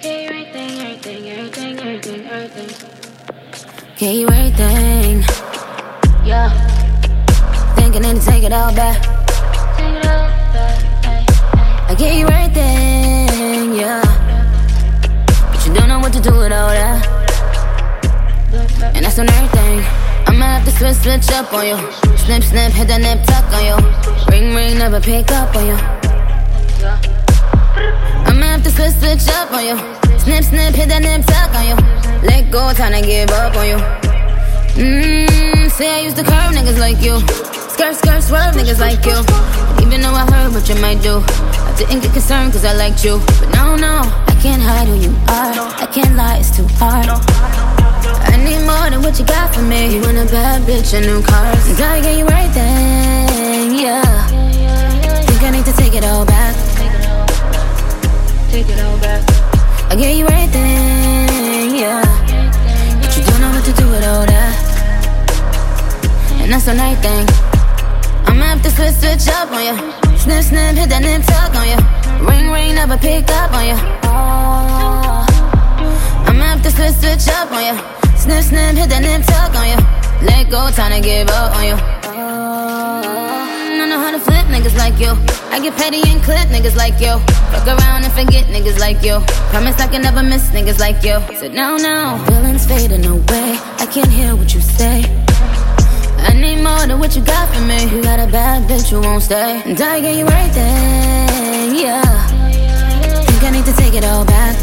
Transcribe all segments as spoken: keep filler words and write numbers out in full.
everything, everything, everything, everything, everything. Give you everything. Yeah. Thinking and take it all back. Take it all back. Ay, ay. I give you everything, yeah. But you don't know what to do with all that. And that's on everything. I'ma have to switch, switch up on you. Snip, snip, hit that nip tuck on you. Ring, ring, never pick up on you. I'ma have to switch, switch up on you. Snip, snip, hit that nip tuck on you. Let go, time to give up on you. Mmm, say I used to curve niggas like you. Skirt, skirt, swerve niggas like you. Even though I heard what you might do, I didn't get concerned cause I liked you. But now, no, I can't hide who you are. I can't lie, it's too hard. I need more than what you got for me. You want a bad bitch and new cars, and I get you everything, yeah. Think I need to take it all back. Take it all back. I get you everything, yeah. But you don't know what to do with all that. And that's the night thing. I'ma have to switch, switch up on you. Snip, snip, hit that nip tuck on you. Ring, ring, never pick up on you. Oh. I'ma have to switch, switch up on you. Snip, snip, hit that nip tuck on you. Let go, time to give up on you. Oh. I know how to flip niggas like you. I get petty and clip niggas like you. Fuck around and forget niggas like you. Promise I can never miss niggas like you. Said no, no. Feelings fading away. I can't hear what you say. I need more than what you got for me. You got a bad bitch who won't stay, and I get you everything, yeah. Think I need to take it all back.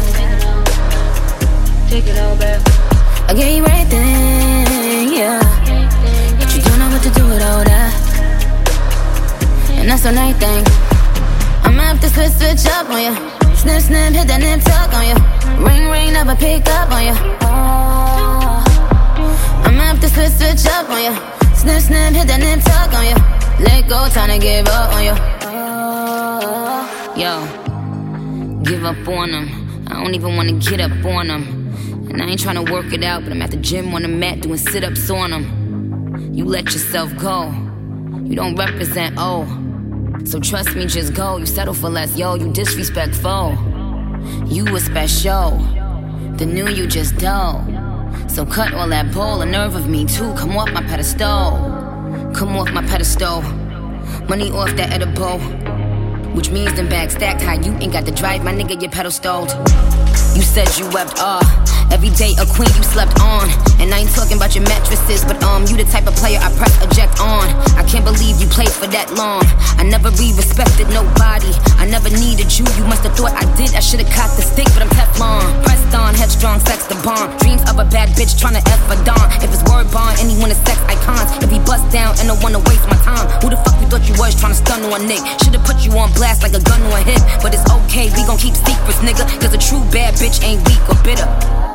Take it all back. I get you everything, yeah. But you don't know what to do with all that. And that's the night thing. I'ma have to switch, switch up on you. Snip, snip, hit that nip tuck on you. Ring, ring, never pick up on you. Oh. I'ma have to switch, switch up on you. Snip, snip, hit that nip tuck on you. Let go, time to give up on you. Oh. Yo, give up on them. I don't even wanna get up on them. And I ain't tryna work it out, but I'm at the gym on the mat doing sit-ups on them. You let yourself go. You don't represent O. So trust me, just go. You settle for less, yo. You disrespectful. You was special. The new you just dull. So cut all that bull, a nerve of me too. Come off my pedestal. Come off my pedestal. Money off that edible. Which means them bags stacked high. You ain't got to drive, my nigga, your pedal stalled. You said you wept, ah. Every day a queen you slept on. And I ain't talking about your mattresses, but um, you the type of player I press eject on. I can't believe you played for that long. I never re-respected nobody. I never needed you, you must have thought I did. I should've caught the stick, but I'm Teflon. Pressed on, headstrong, sex the bomb. Dreams of a bad bitch tryna F a Don. If it's word bond, anyone is sex icons. If he bust down and don't wanna waste my time, who the fuck you thought you was tryna stun on Nick? Should've put you on blast like a gun to a hip. But it's okay, we gon' keep secrets, nigga. Cause a true bad bitch ain't weak or bitter.